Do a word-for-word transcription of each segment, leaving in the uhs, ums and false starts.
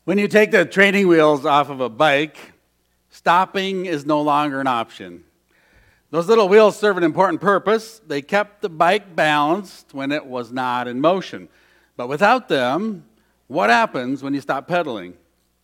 When you take the training wheels off of a bike, stopping is no longer an option. Those little wheels serve an important purpose. They kept the bike balanced when it was not in motion. But without them, what happens when you stop pedaling?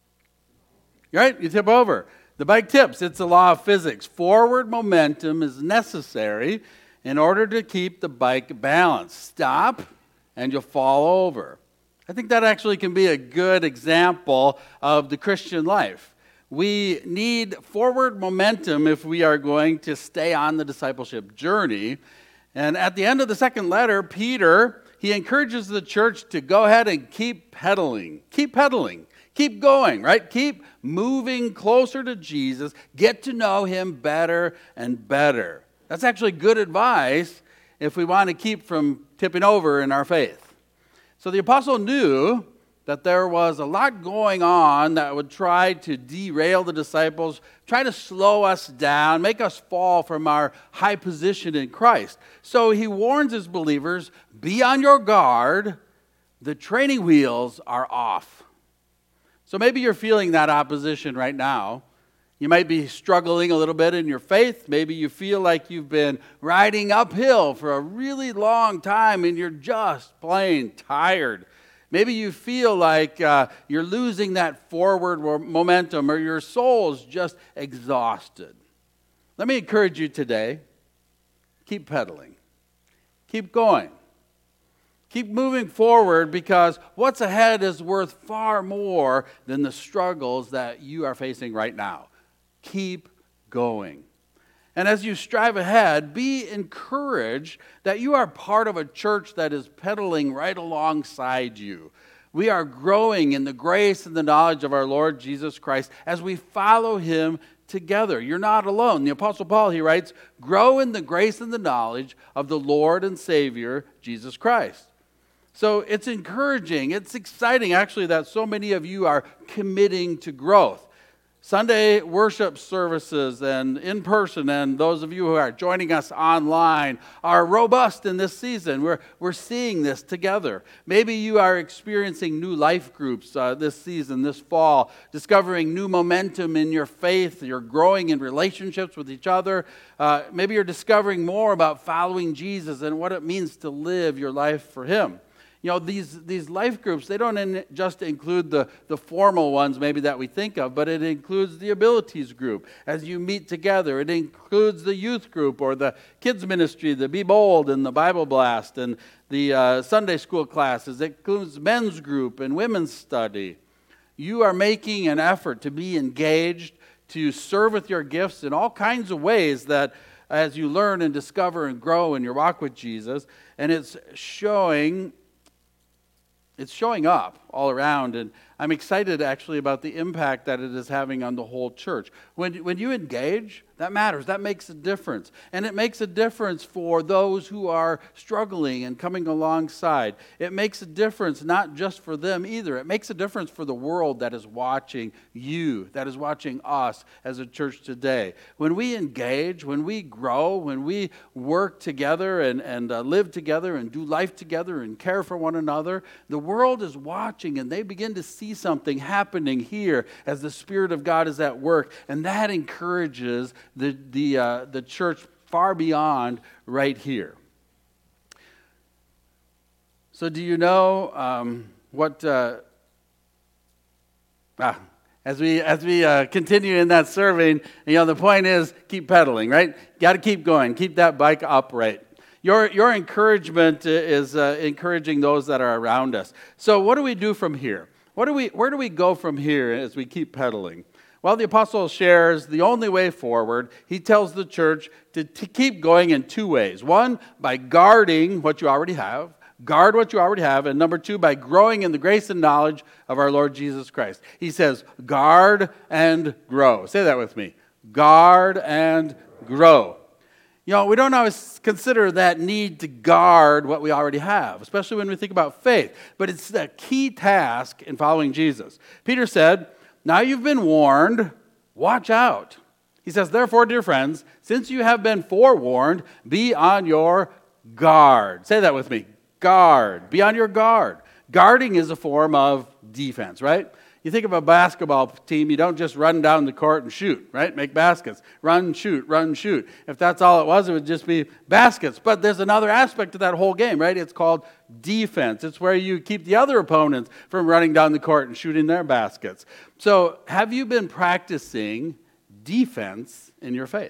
Right? You tip over. The bike tips. It's a law of physics. Forward momentum is necessary in order to keep the bike balanced. Stop, and you'll fall over. I think that actually can be a good example of the Christian life. We need forward momentum if we are going to stay on the discipleship journey. And at the end of the second letter, Peter, he encourages the church to go ahead and keep pedaling. Keep pedaling. Keep going, right? Keep moving closer to Jesus. Get to know him better and better. That's actually good advice if we want to keep from tipping over in our faith. So the apostle knew that there was a lot going on that would try to derail the disciples, try to slow us down, make us fall from our high position in Christ. So he warns his believers, be on your guard, the training wheels are off. So maybe you're feeling that opposition right now. You might be struggling a little bit in your faith. Maybe you feel like you've been riding uphill for a really long time and you're just plain tired. Maybe you feel like uh, you're losing that forward momentum or your soul's just exhausted. Let me encourage you today, keep pedaling. Keep going. Keep moving forward because what's ahead is worth far more than the struggles that you are facing right now. Keep going. And as you strive ahead, be encouraged that you are part of a church that is pedaling right alongside you. We are growing in the grace and the knowledge of our Lord Jesus Christ as we follow him together. You're not alone. The Apostle Paul, he writes, grow in the grace and the knowledge of the Lord and Savior, Jesus Christ. So it's encouraging, it's exciting actually that so many of you are committing to growth. Sunday worship services and in person and those of you who are joining us online are robust in this season. We're, we're seeing this together. Maybe you are experiencing new life groups uh, this season, this fall, discovering new momentum in your faith. You're growing in relationships with each other. Uh, maybe you're discovering more about following Jesus and what it means to live your life for him. You know, these, these life groups, they don't in, just include the, the formal ones maybe that we think of, but it includes the abilities group as you meet together. It includes the youth group or the kids ministry, the Be Bold and the Bible Blast and the uh, Sunday school classes. It includes men's group and women's study. You are making an effort to be engaged, to serve with your gifts in all kinds of ways that as you learn and discover and grow in your walk with Jesus, and it's showing... It's showing up all around, and I'm excited actually about the impact that it is having on the whole church. When, when you engage, that matters. That makes a difference. And it makes a difference for those who are struggling and coming alongside. It makes a difference not just for them either. It makes a difference for the world that is watching you, that is watching us as a church today. When we engage, when we grow, when we work together and, and uh, live together and do life together and care for one another, the world is watching and they begin to see something happening here as the Spirit of God is at work, and that encourages the the uh, the church far beyond right here. So, do you know um, what? Uh, ah, as we as we uh, continue in that serving, you know, the point is keep pedaling, right? Got to keep going, keep that bike upright. Your your encouragement is uh, encouraging those that are around us. So, what do we do from here? What do we, where do we go from here as we keep pedaling? Well, the apostle shares the only way forward. He tells the church to, to keep going in two ways. One, by guarding what you already have. Guard what you already have. And number two, by growing in the grace and knowledge of our Lord Jesus Christ. He says, guard and grow. Say that with me. Guard and grow. You know, we don't always consider that need to guard what we already have, especially when we think about faith. But it's a key task in following Jesus. Peter said, now you've been warned, watch out. He says, therefore, dear friends, since you have been forewarned, be on your guard. Say that with me. Guard. Be on your guard. Guarding is a form of defense, right? You think of a basketball team, you don't just run down the court and shoot, right? Make baskets. Run, shoot, run, shoot. If that's all it was, it would just be baskets. But there's another aspect to that whole game, right? It's called defense. It's where you keep the other opponents from running down the court and shooting their baskets. So have you been practicing defense in your faith?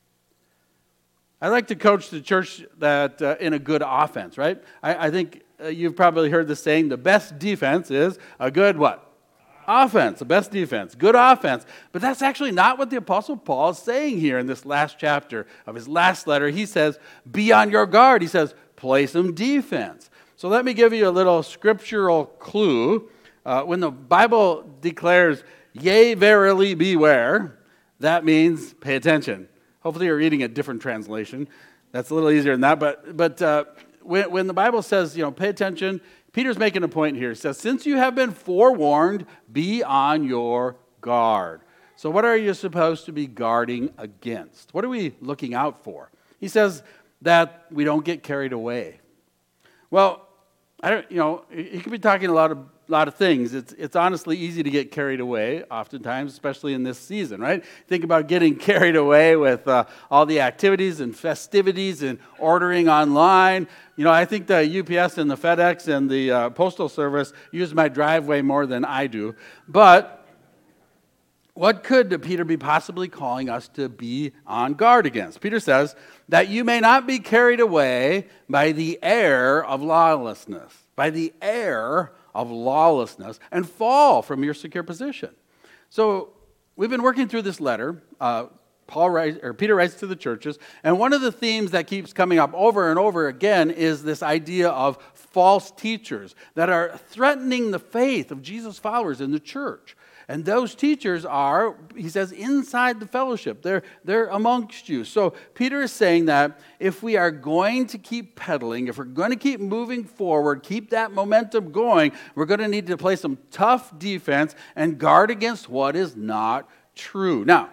I like to coach the church that uh, in a good offense, right? I, I think uh, you've probably heard the saying, the best defense is a good what? Offense, the best defense, good offense. But that's actually not what the Apostle Paul is saying here in this last chapter of his last letter. He says, be on your guard. He says, play some defense. So let me give you a little scriptural clue. Uh, when the Bible declares, yea, verily, beware, that means pay attention. Hopefully you're reading a different translation. That's a little easier than that. But but uh, when, when the Bible says, you know, pay attention, Peter's making a point here. He says, since you have been forewarned, be on your guard. So what are you supposed to be guarding against? What are we looking out for? He says that we don't get carried away. Well, I don't, you know, he could be talking a lot of lot of things. It's it's honestly easy to get carried away, oftentimes, especially in this season, right? Think about getting carried away with uh, all the activities and festivities and ordering online. You know, I think the U P S and the FedEx and the uh, Postal Service use my driveway more than I do. But what could Peter be possibly calling us to be on guard against? Peter says that you may not be carried away by the air of lawlessness, by the air of lawlessness, and fall from your secure position. So we've been working through this letter. Uh, Paul writes, or Peter writes to the churches, and one of the themes that keeps coming up over and over again is this idea of false teachers that are threatening the faith of Jesus' followers in the church. And those teachers are, he says, inside the fellowship. They're, they're amongst you. So Peter is saying that if we are going to keep pedaling, if we're going to keep moving forward, keep that momentum going, we're going to need to play some tough defense and guard against what is not true. Now,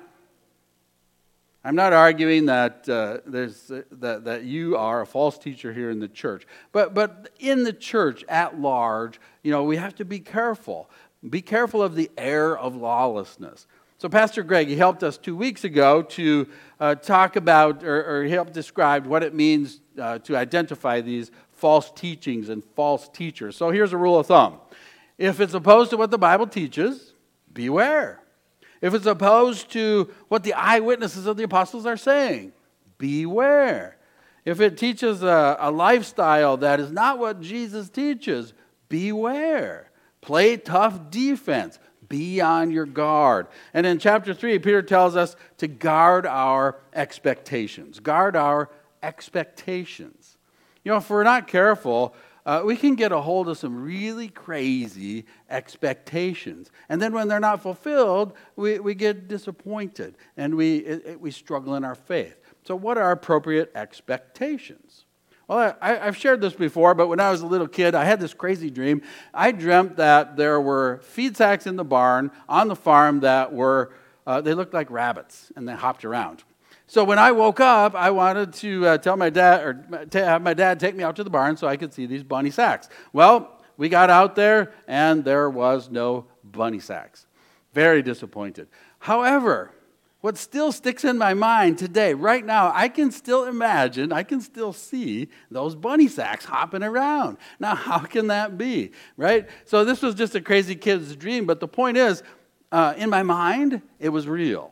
I'm not arguing that uh, there's uh, that, that you are a false teacher here in the church. But, but in the church at large, you know, we have to be careful. Be careful of the air of lawlessness. So Pastor Greg, he helped us two weeks ago to uh, talk about, or, or he helped describe what it means uh, to identify these false teachings and false teachers. So here's a rule of thumb. If it's opposed to what the Bible teaches, beware. If it's opposed to what the eyewitnesses of the apostles are saying, beware. If it teaches a, a lifestyle that is not what Jesus teaches, beware. Play tough defense. Be on your guard. And in chapter three, Peter tells us to guard our expectations. Guard our expectations. You know, if we're not careful, uh, we can get a hold of some really crazy expectations. And then when they're not fulfilled, we, we get disappointed and we, it, we struggle in our faith. So what are appropriate expectations? Well, I, I've shared this before, but when I was a little kid, I had this crazy dream. I dreamt that there were feed sacks in the barn on the farm that were, uh, they looked like rabbits, and they hopped around. So when I woke up, I wanted to uh, tell my dad, or to have my dad take me out to the barn so I could see these bunny sacks. Well, we got out there, and there was no bunny sacks. Very disappointed. However, what still sticks in my mind today, right now, I can still imagine, I can still see those bunny sacks hopping around. Now, how can that be, right? So this was just a crazy kid's dream, but the point is, uh, in my mind, it was real.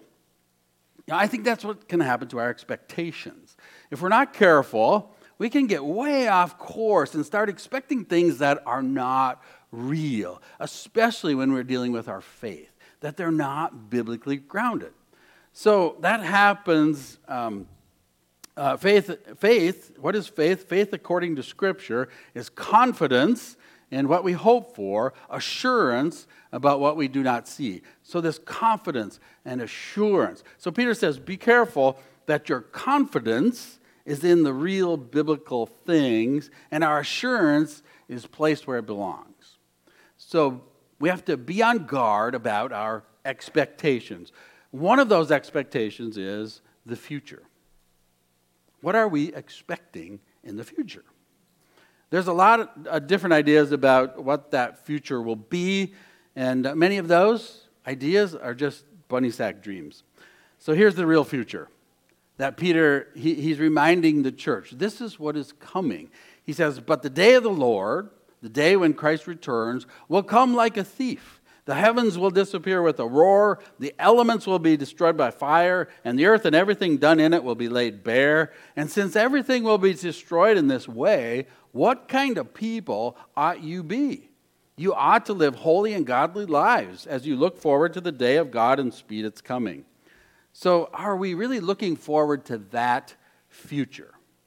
Now, I think that's what can happen to our expectations. If we're not careful, we can get way off course and start expecting things that are not real, especially when we're dealing with our faith, that they're not biblically grounded. So that happens, um, uh, faith, faith, what is faith? Faith, according to Scripture, is confidence in what we hope for, assurance about what we do not see. So this confidence and assurance. So Peter says, be careful that your confidence is in the real biblical things, and our assurance is placed where it belongs. So we have to be on guard about our expectations. One of those expectations is the future. What are we expecting in the future? There's a lot of uh, different ideas about what that future will be. And uh, many of those ideas are just bunny sack dreams. So here's the real future that Peter, he, he's reminding the church. This is what is coming. He says, but the day of the Lord, the day when Christ returns, will come like a thief. The heavens will disappear with a roar, the elements will be destroyed by fire, and the earth and everything done in it will be laid bare. And since everything will be destroyed in this way, what kind of people ought you be? You ought to live holy and godly lives as you look forward to the day of God and speed its coming. So are we really looking forward to that future?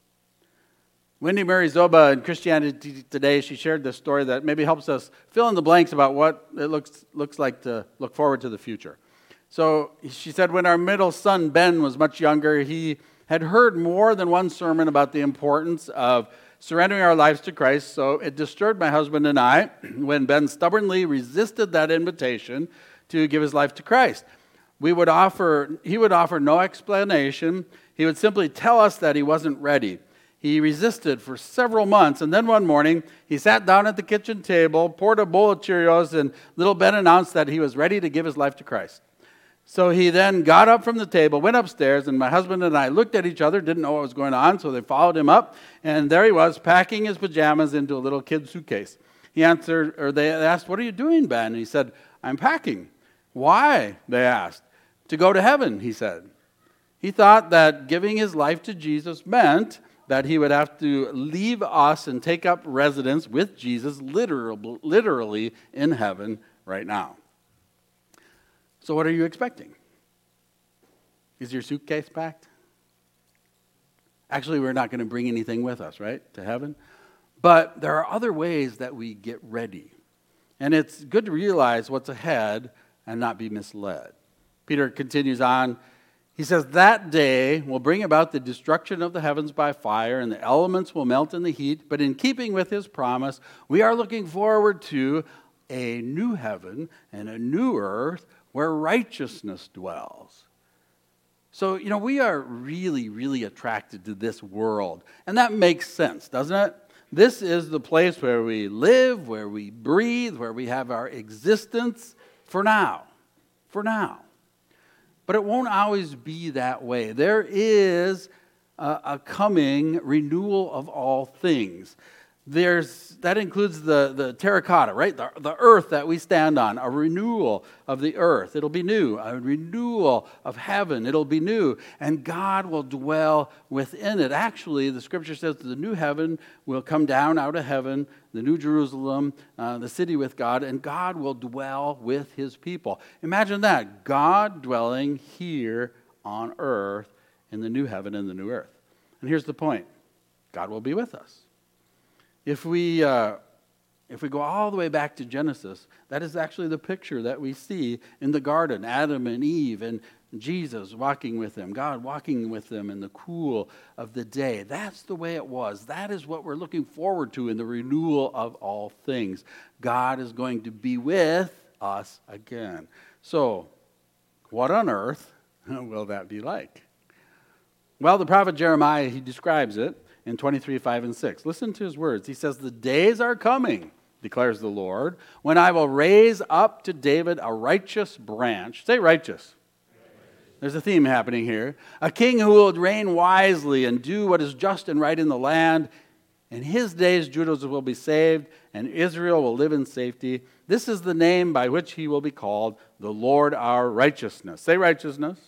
Wendy Murray Zoba in Christianity Today, she shared this story that maybe helps us fill in the blanks about what it looks, looks like to look forward to the future. So she said, when our middle son Ben was much younger, he had heard more than one sermon about the importance of surrendering our lives to Christ. So it disturbed my husband and I when Ben stubbornly resisted that invitation to give his life to Christ. We would offer, he would offer no explanation. He would simply tell us that he wasn't ready. He resisted for several months, and then one morning, he sat down at the kitchen table, poured a bowl of Cheerios, and little Ben announced that he was ready to give his life to Christ. So he then got up from the table, went upstairs, and my husband and I looked at each other, didn't know what was going on, so they followed him up, and there he was, packing his pajamas into a little kid suitcase. He answered, or they asked, "What are you doing, Ben?" And he said, "I'm packing." "Why?" they asked. "To go to heaven," he said. He thought that giving his life to Jesus meant that he would have to leave us and take up residence with Jesus literally, literally in heaven right now. So what are you expecting? Is your suitcase packed? Actually, we're not going to bring anything with us, right, to heaven? But there are other ways that we get ready. And it's good to realize what's ahead and not be misled. Peter continues on. He says, that day will bring about the destruction of the heavens by fire, and the elements will melt in the heat. But in keeping with his promise, we are looking forward to a new heaven and a new earth where righteousness dwells. So, you know, we are really, really attracted to this world. And that makes sense, doesn't it? This is the place where we live, where we breathe, where we have our existence for now. For now. But it won't always be that way. There is a, a coming renewal of all things. There's, that includes the, the terracotta, right? The, the earth that we stand on, a renewal of the earth. It'll be new. A renewal of heaven. It'll be new. And God will dwell within it. Actually, the scripture says the new heaven will come down out of heaven, the new Jerusalem, uh, the city with God, and God will dwell with his people. Imagine that. God dwelling here on earth in the new heaven and the new earth. And here's the point. God will be with us. If we uh, if we go all the way back to Genesis, that is actually the picture that we see in the garden. Adam and Eve and Jesus walking with them, God walking with them in the cool of the day. That's the way it was. That is what we're looking forward to in the renewal of all things. God is going to be with us again. So, what on earth will that be like? Well, the prophet Jeremiah, he describes it in twenty-three, five, and six. Listen to his words. He says, the days are coming, declares the Lord, when I will raise up to David a righteous branch. Say righteous. There's a theme happening here. A king who will reign wisely and do what is just and right in the land. In his days, Judah will be saved, and Israel will live in safety. This is the name by which he will be called, the Lord our righteousness. Say righteousness.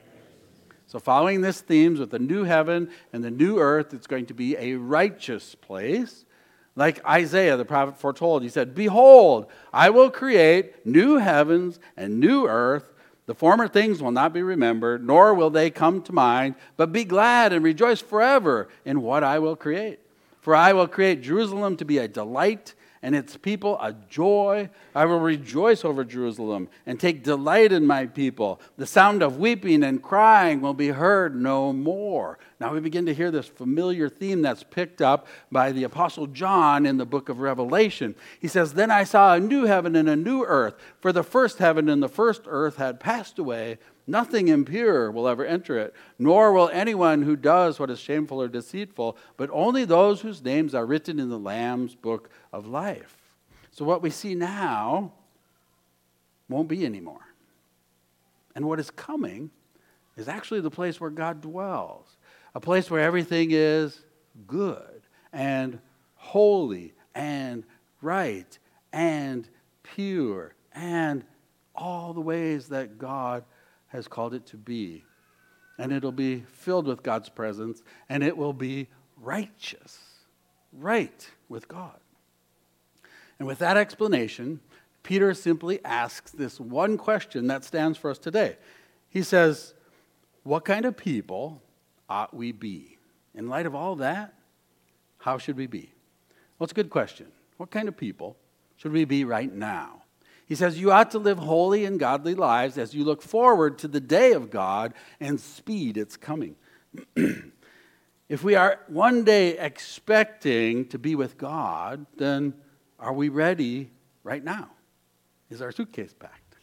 So following this themes with the new heaven and the new earth, it's going to be a righteous place. Like Isaiah, the prophet foretold, he said, behold, I will create new heavens and new earth. The former things will not be remembered, nor will they come to mind, but be glad and rejoice forever in what I will create. For I will create Jerusalem to be a delight, and its people a joy. I will rejoice over Jerusalem and take delight in my people. The sound of weeping and crying will be heard no more. Now we begin to hear this familiar theme that's picked up by the Apostle John in the book of Revelation. He says, then I saw a new heaven and a new earth, for the first heaven and the first earth had passed away. Nothing impure will ever enter it, nor will anyone who does what is shameful or deceitful, but only those whose names are written in the Lamb's book of life. So what we see now won't be anymore. And what is coming is actually the place where God dwells, a place where everything is good and holy and right and pure and all the ways that God has called it to be. And it'll be filled with God's presence, and it will be righteous, right with God. And with that explanation, Peter simply asks this one question that stands for us today. He says, what kind of people ought we be? In light of all that, how should we be? Well, it's a good question. What kind of people should we be right now? He says, you ought to live holy and godly lives as you look forward to the day of God and speed its coming. If we are one day expecting to be with God, then are we ready right now? Is our suitcase packed?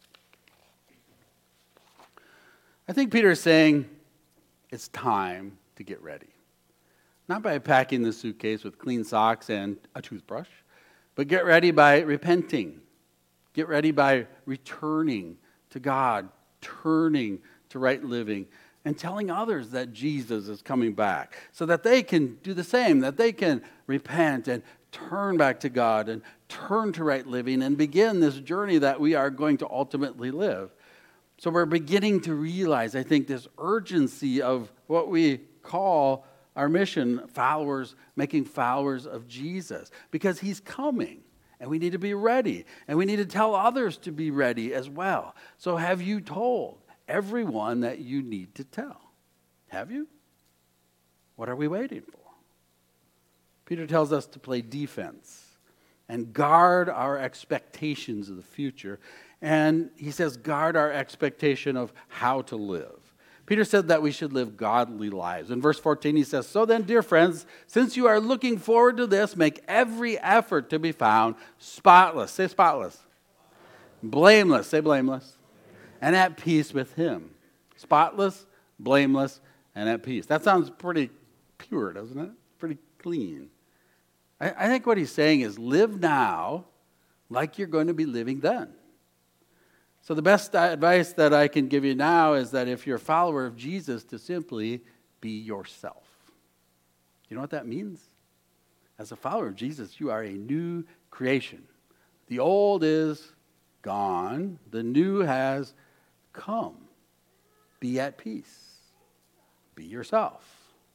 I think Peter is saying it's time to get ready. Not by packing the suitcase with clean socks and a toothbrush, but get ready by repenting. Get ready by returning to God, turning to right living, and telling others that Jesus is coming back so that they can do the same, that they can repent and turn back to God and turn to right living and begin this journey that we are going to ultimately live. So we're beginning to realize, I think, this urgency of what we call our mission, followers, making followers of Jesus, because he's coming. And we need to be ready. And we need to tell others to be ready as well. So have you told everyone that you need to tell? Have you? What are we waiting for? Peter tells us to play defense and guard our expectations of the future. And he says guard our expectation of how to live. Peter said that we should live godly lives. In verse fourteen, he says, so then, dear friends, since you are looking forward to this, make every effort to be found spotless. Say spotless. Blameless. Say blameless. And at peace with him. Spotless, blameless, and at peace. That sounds pretty pure, doesn't it? Pretty clean. I, I think what he's saying is live now like you're going to be living then. So the best advice that I can give you now is that if you're a follower of Jesus, to simply be yourself. You know what that means? As a follower of Jesus, you are a new creation. The old is gone. The new has come. Be at peace. Be yourself.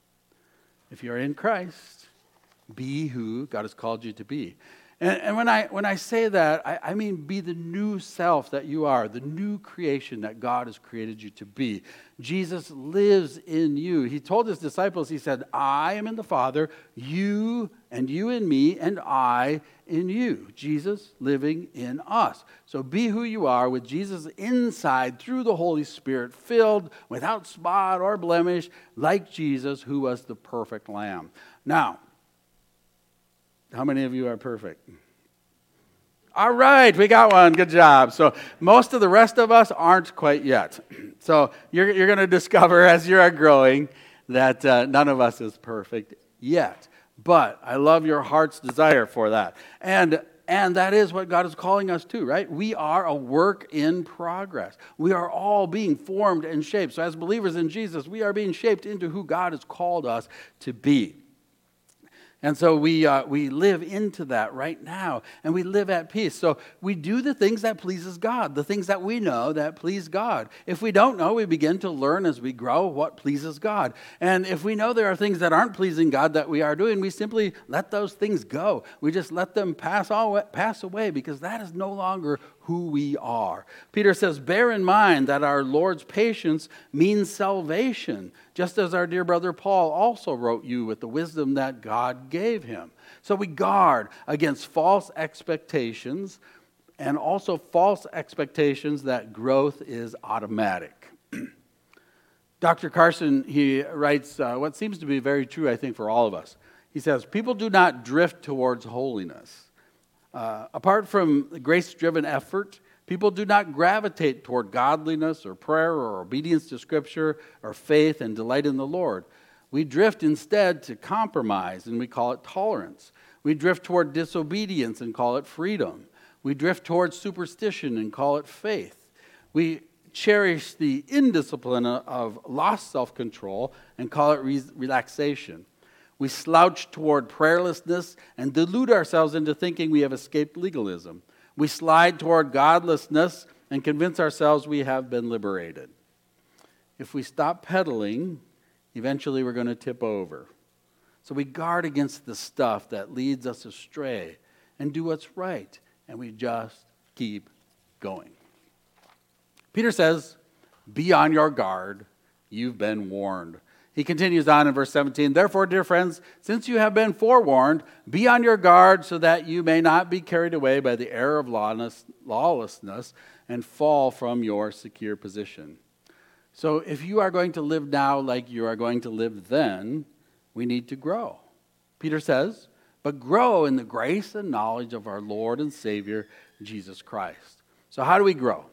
If you're in Christ, be who God has called you to be. And, and when I when I say that, I, I mean be the new self that you are, the new creation that God has created you to be. Jesus lives in you. He told his disciples, he said, I am in the Father, you and you in me, and I in you. Jesus living in us. So be who you are with Jesus inside through the Holy Spirit, filled without spot or blemish, like Jesus, who was the perfect Lamb. Now, how many of you are perfect? All right, we got one. Good job. So most of the rest of us aren't quite yet. So you're, you're going to discover as you're growing that uh, none of us is perfect yet. But I love your heart's desire for that. And and that is what God is calling us to, right? We are a work in progress. We are all being formed and shaped. So as believers in Jesus, we are being shaped into who God has called us to be. And so we uh, we live into that right now, and we live at peace. So we do the things that pleases God, the things that we know that please God. If we don't know, we begin to learn as we grow what pleases God. And if we know there are things that aren't pleasing God that we are doing, we simply let those things go. We just let them pass all, pass away, because that is no longer who we are. Peter says, bear in mind that our Lord's patience means salvation, just as our dear brother Paul also wrote you with the wisdom that God gave him. So we guard against false expectations, and also false expectations that growth is automatic. Doctor Carson, he writes uh, what seems to be very true, I think, for all of us. He says, people do not drift towards holiness. Uh, apart from grace-driven effort, people do not gravitate toward godliness or prayer or obedience to Scripture or faith and delight in the Lord. We drift instead to compromise, and we call it tolerance. We drift toward disobedience and call it freedom. We drift towards superstition and call it faith. We cherish the indiscipline of lost self-control and call it re- relaxation. We slouch toward prayerlessness and delude ourselves into thinking we have escaped legalism. We slide toward godlessness and convince ourselves we have been liberated. If we stop pedaling, eventually we're going to tip over. So we guard against the stuff that leads us astray and do what's right, and we just keep going. Peter says, be on your guard, you've been warned. He continues on in verse seventeen, therefore, dear friends, since you have been forewarned, be on your guard so that you may not be carried away by the error of lawlessness and fall from your secure position. So if you are going to live now like you are going to live then, we need to grow. Peter says, but grow in the grace and knowledge of our Lord and Savior, Jesus Christ. So how do we grow?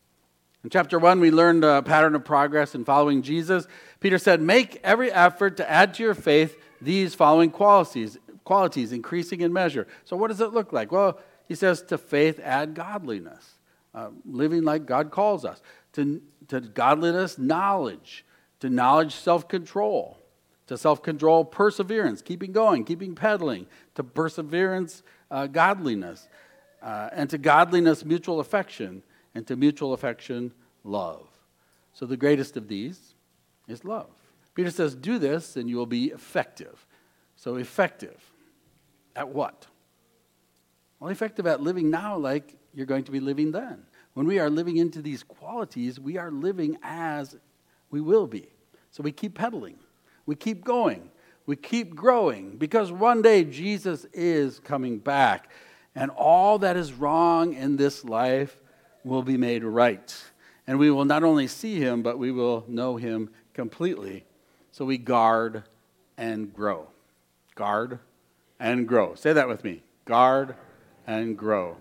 In chapter one, we learned a pattern of progress in following Jesus. Peter said, make every effort to add to your faith these following qualities, qualities increasing in measure. So what does it look like? Well, he says, to faith add godliness, uh, living like God calls us. To, to godliness, knowledge. To knowledge, self-control. To self-control, perseverance, keeping going, keeping pedaling. To perseverance, uh, godliness. Uh, and to godliness, mutual affection. And to mutual affection, love. So the greatest of these is love. Peter says, do this and you will be effective. So effective at what? Well, effective at living now like you're going to be living then. When we are living into these qualities, we are living as we will be. So we keep pedaling. We keep going. We keep growing because one day Jesus is coming back. And all that is wrong in this life will be made right. And we will not only see him, but we will know him completely. So we guard and grow. Guard and grow. Say that with me. Guard and grow.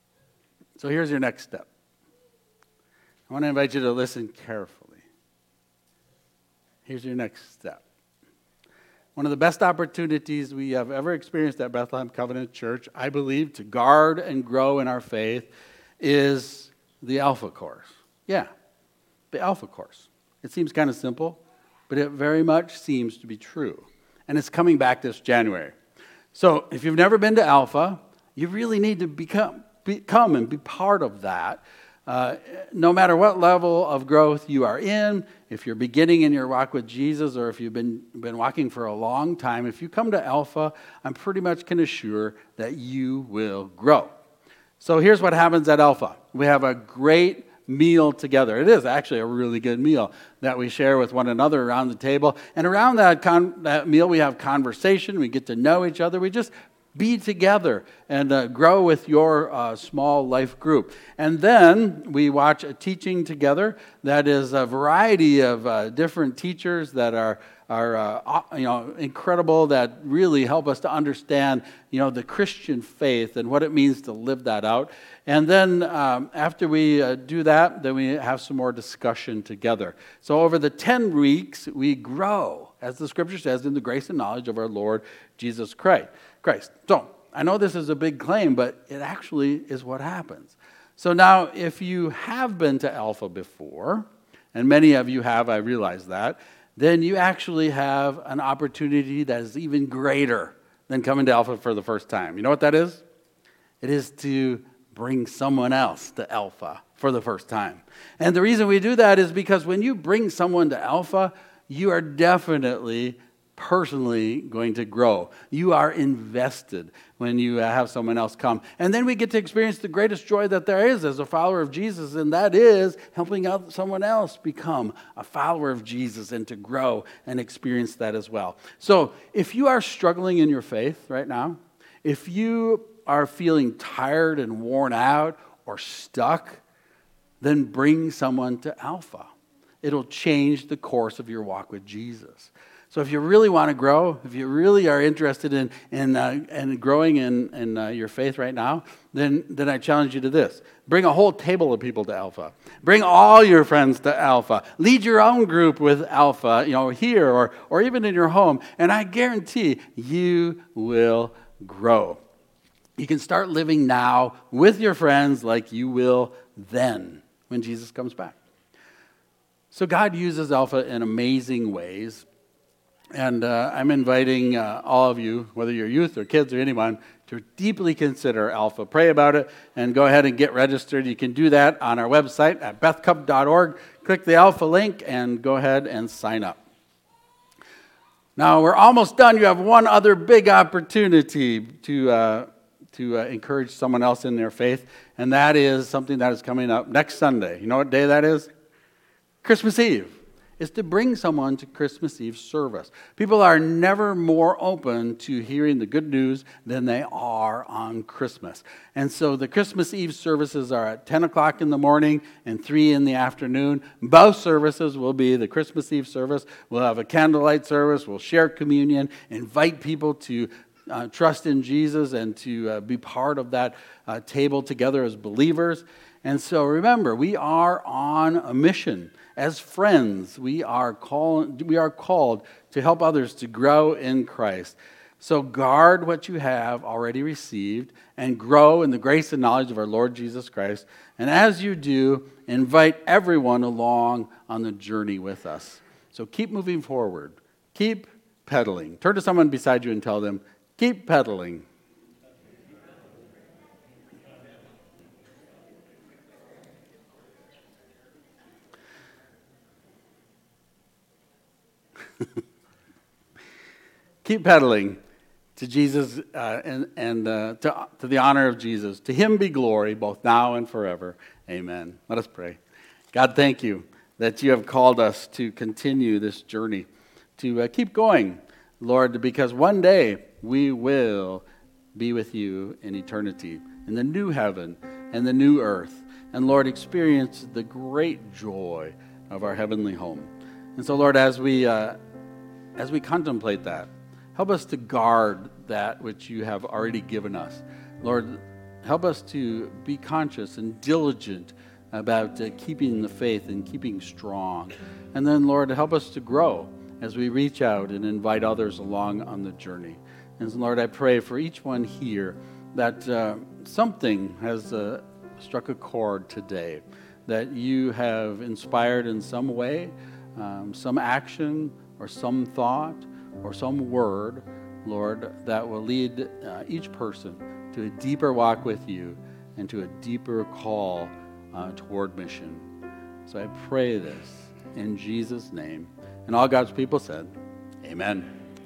So here's your next step. I want to invite you to listen carefully. Here's your next step. One of the best opportunities we have ever experienced at Bethlehem Covenant Church, I believe, to guard and grow in our faith is the Alpha Course. Yeah, the Alpha Course. It seems kind of simple, but it very much seems to be true. And it's coming back this January. So if you've never been to Alpha, you really need to become, become and be part of that. Uh, no matter what level of growth you are in, if you're beginning in your walk with Jesus or if you've been, been walking for a long time, if you come to Alpha, I'm pretty much can assure that you will grow. So here's what happens at Alpha. We have a great meal together. It is actually a really good meal that we share with one another around the table. And around that, con- that meal, we have conversation. We get to know each other. We just be together and uh, grow with your uh, small life group. And then we watch a teaching together that is a variety of uh, different teachers that are are uh, you know incredible, that really help us to understand you know the Christian faith and what it means to live that out. And then um, after we uh, do that, then we have some more discussion together. So over the ten weeks, we grow, as the Scripture says, in the grace and knowledge of our Lord Jesus Christ. Christ. So I know this is a big claim, but it actually is what happens. So now, if you have been to Alpha before, and many of you have, I realize that, then you actually have an opportunity that is even greater than coming to Alpha for the first time. You know what that is? It is to bring someone else to Alpha for the first time. And the reason we do that is because when you bring someone to Alpha, you are definitely personally going to grow. You are invested when you have someone else come. And then we get to experience the greatest joy that there is as a follower of Jesus, and that is helping out someone else become a follower of Jesus and to grow and experience that as well. So if you are struggling in your faith right now, if you are feeling tired and worn out or stuck, then bring someone to Alpha. It'll change the course of your walk with Jesus. So if you really want to grow, if you really are interested in in, uh, in growing in, in uh, your faith right now, then, then I challenge you to this. Bring a whole table of people to Alpha. Bring all your friends to Alpha. Lead your own group with Alpha, you know, here or, or even in your home. And I guarantee you will grow. you can start living now with your friends like you will then when Jesus comes back. So God uses Alpha in amazing ways. And uh, I'm inviting uh, all of you, whether you're youth or kids or anyone, to deeply consider Alpha. Pray about it and go ahead and get registered. You can do that on our website at beth cup dot org. Click the Alpha link and go ahead and sign up. Now, we're almost done. You have one other big opportunity to, uh, to uh, encourage someone else in their faith, and that is something that is coming up next Sunday. You know what day that is? Christmas Eve. Is to bring someone to Christmas Eve service. People are never more open to hearing the good news than they are on Christmas. And so the Christmas Eve services are at ten o'clock in the morning and three in the afternoon. Both services will be the Christmas Eve service. We'll have a candlelight service. We'll share communion, invite people to uh, trust in Jesus and to uh, be part of that uh, table together as believers. And so remember, we are on a mission. As friends, we are called, we are called to help others to grow in Christ. So guard what you have already received and grow in the grace and knowledge of our Lord Jesus Christ. And as you do, invite everyone along on the journey with us. So keep moving forward. Keep pedaling. Turn to someone beside you and tell them, keep pedaling. Keep pedaling to Jesus uh, and, and uh, to, to the honor of Jesus. To him be glory, both now and forever. Amen. Let us pray. God, thank you that you have called us to continue this journey, to uh, keep going, Lord, because one day we will be with you in eternity, in the new heaven and the new earth. And Lord, experience the great joy of our heavenly home. And so, Lord, as we uh, as we contemplate that, help us to guard that which you have already given us. Lord, help us to be conscious and diligent about uh, keeping the faith and keeping strong. And then, Lord, help us to grow as we reach out and invite others along on the journey. And so, Lord, I pray for each one here that uh, something has uh, struck a chord today, that you have inspired in some way, um, some action or some thought or some word, Lord, that will lead uh, each person to a deeper walk with you and to a deeper call uh, toward mission. So I pray this in Jesus' name. And all God's people said, amen.